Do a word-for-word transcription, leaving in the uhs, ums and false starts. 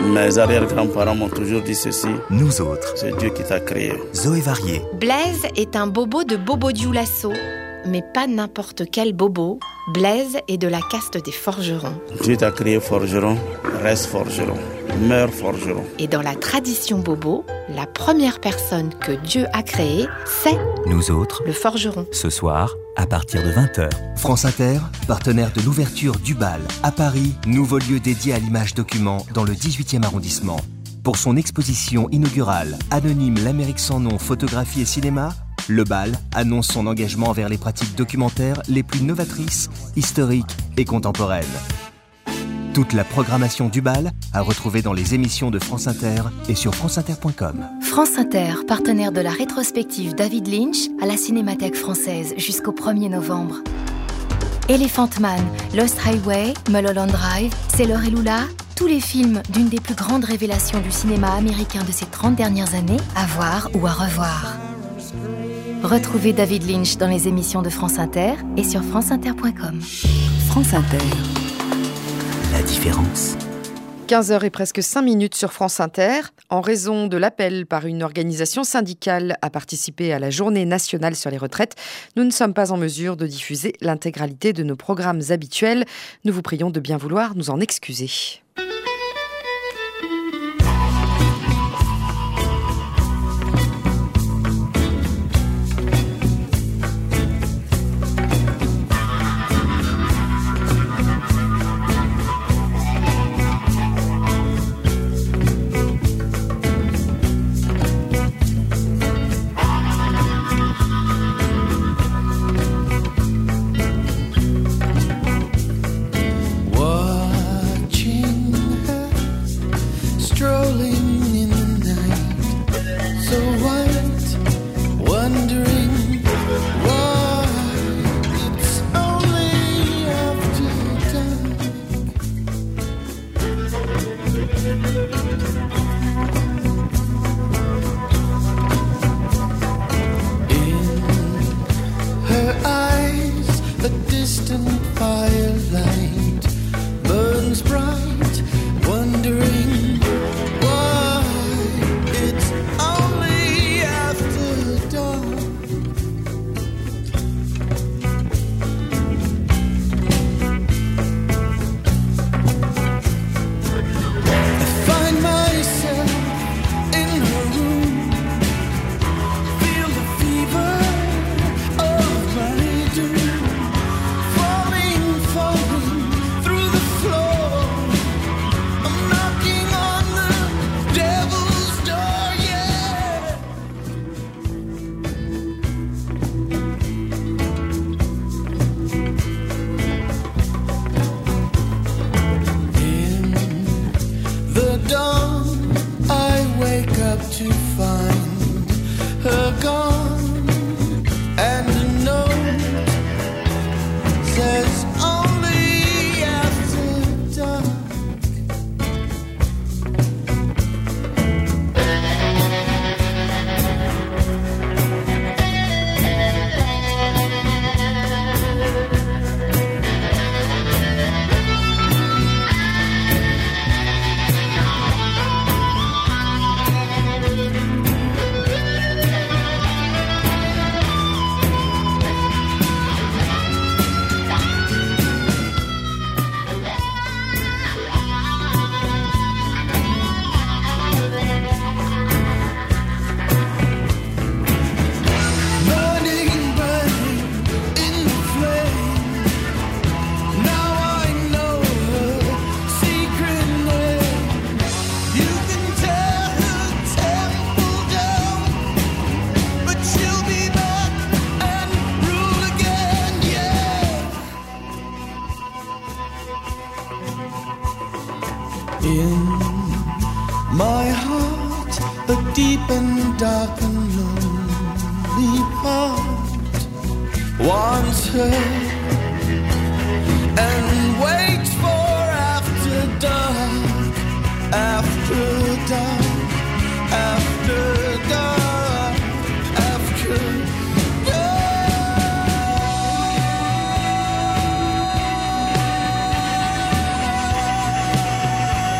Mes arrière-grands-parents m'ont toujours dit ceci. Nous autres. C'est Dieu qui t'a créé. Zoé Varier. Blaise est un bobo de Bobo Dioulasso, mais pas n'importe quel bobo. Blaise est de la caste des forgerons. Dieu t'a créé forgeron, reste forgeron, meurs forgeron. Et dans la tradition bobo, la première personne que Dieu a créée, c'est Nous autres. le forgeron. Ce soir, à partir de vingt heures. France Inter, partenaire de l'ouverture du Bal à Paris, nouveau lieu dédié à l'image document dans le dix-huitième arrondissement. Pour son exposition inaugurale, Anonyme l'Amérique sans nom, photographie et cinéma, le Bal annonce son engagement vers les pratiques documentaires les plus novatrices, historiques et contemporaines. Toute la programmation du Bal à retrouver dans les émissions de France Inter et sur franceinter point com. France Inter, partenaire de la rétrospective David Lynch à la Cinémathèque française jusqu'au premier novembre. Elephant Man, Lost Highway, Mulholland Drive, Sailor et Lula, tous les films d'une des plus grandes révélations du cinéma américain de ces trente dernières années, à voir ou à revoir. Retrouvez David Lynch dans les émissions de France Inter et sur franceinter point com. France Inter. La différence. quinze heures et presque cinq minutes sur France Inter. En raison de l'appel par une organisation syndicale à participer à la Journée nationale sur les retraites, nous ne sommes pas en mesure de diffuser l'intégralité de nos programmes habituels. Nous vous prions de bien vouloir nous en excuser. In my heart, a deep and dark and lonely heart wants her and waits.